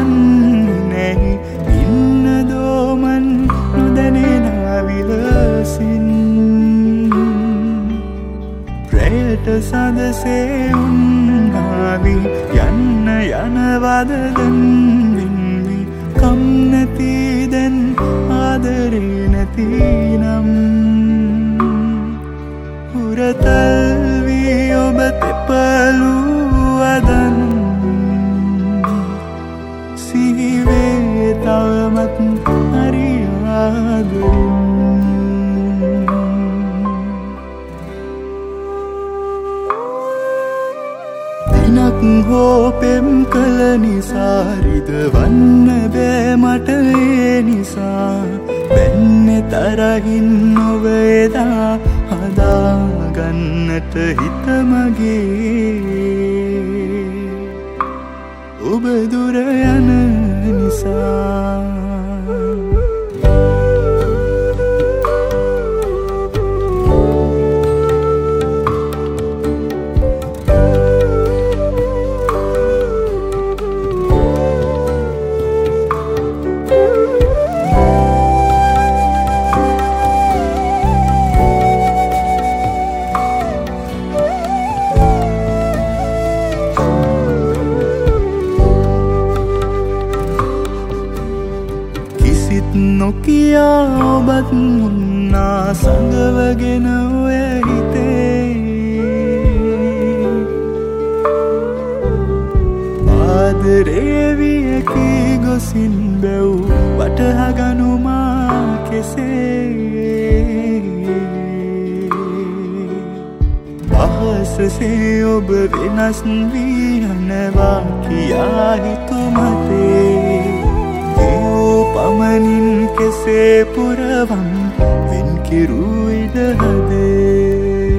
දන්නේ ඉන්න දෝමන් නොදැනෙන විලසින් ප්‍රයට සඳසේ උන්නාවි යන්න යනවදදන් වින්වි කම් නැති දැන් ආදරේ නැති නම් උරතල් වී ඔබ තෙපලූ අදන් සිහිවේ තවමත් හරි ආදරින් දිනක් හෝපෙම් කළ නිසා රිදවන්න බෑ මට ඒ නිසා බැන්නේ තරහින් නොව එදා හදාගන්නට හිත මගේ ඔබ දුර යන නිසා නොකියා ඔබත් මුන්නා සඟවගෙන ඔය හිතේ ආදරේ වියකී ගොසින් බැව් වටහගනුමා කෙසේ අහසසේ ඔබ වෙනස් වී යනවා කියා හිතුමතේ පමණින් කෙසේ පුරවම් වෙන් කිරූ ඉඩහදේ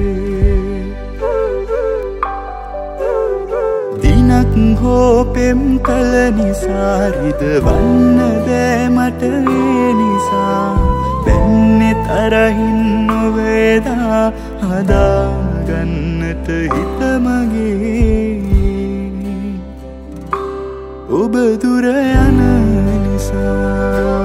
දිනක් හෝපෙම් කළ නිසා රිදවන්න දෑ මට ඒ නිසා බැන්නේ තරහින් නොවේදා හදාගන්නට හිත මගේ ඔබ දුර යන නිසා